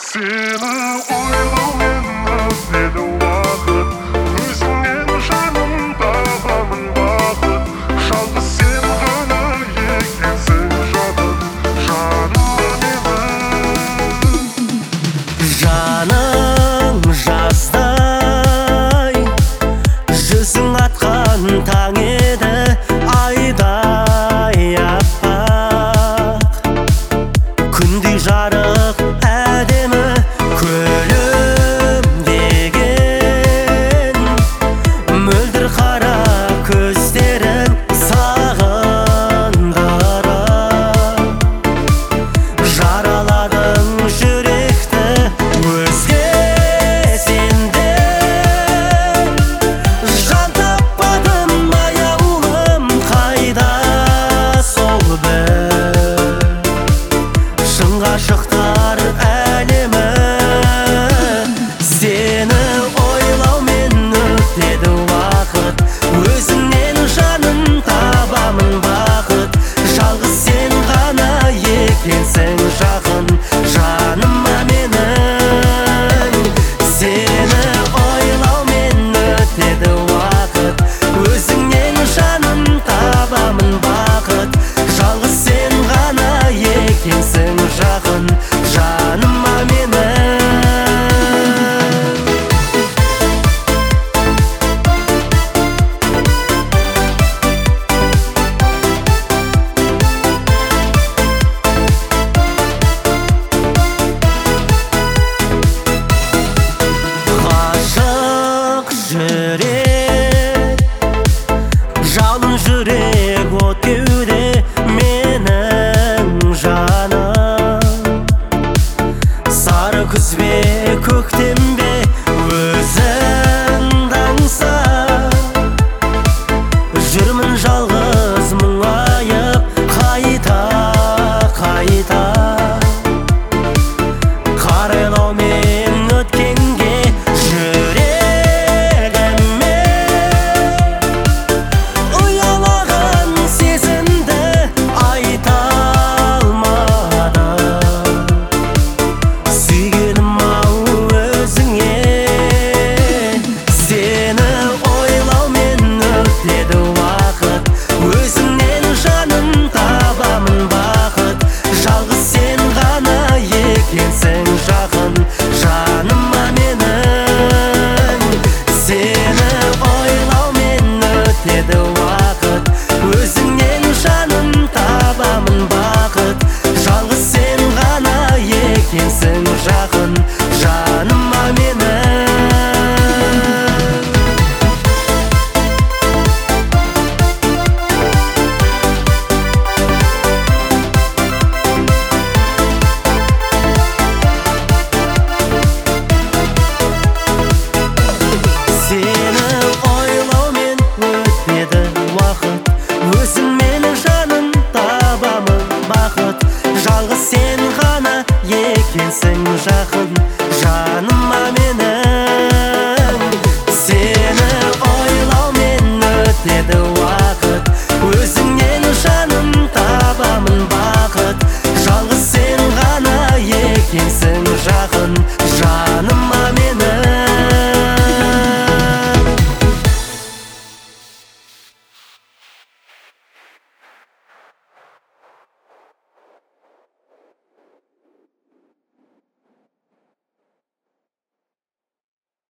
Seni ойлаумен өтеді уақыт, өзіңнен жаным табамын бақыт. Жалғыз сен ғана екенсің жаным, жаным менің. Жаның жаздай, жүзің атқан таң еді, айдай аппақ. Күндей жарық әдемі күлімдеген, мөлдір қара көздерің сағындырып. Жараладың жүректі өзге сенден, жан таппадым аяулым, қайда сол бір шын ғашықтар әлемі. Сені ойлаумен өтеді уақыт, өзіңнен жаным табамын бақыт. Жалғыз сен ғана екенсің жақын, жаныма менің. Сені ойлаумен өтеді уақыт, өзіңнен жаным табамын бақыт. Жалғыз сен ғана екенсің жақын, жаныма менің. Ғашық жүрек, жалын жүрек от кеуде менің жаным. Сары күз бе көктем бе өзіңді аңсап, жүрмін жалғыз мұңайып қайта қайта. Қарайлаумен өткенге жүрегіме, ұялаған сезімді айта алмадым. Сүйгенім-ау өзіңе, сені ойлаумен өтеді уақыт, өзіңнен жаным табамын бақыт. Жалғыз сен ғана екенсің жақын, жаныма менің. Сені ойлаумен өтеді уақыт, өзіңнен жаным табамын бақыт. Жалғыз сен ғана екенсің жақын, жаныма менің. Сені ойлаумен өтеді уақыт, өзіңмен жаным табамын бақыт. Жалғыз сен ғана екенсің жақын, жаныма менің.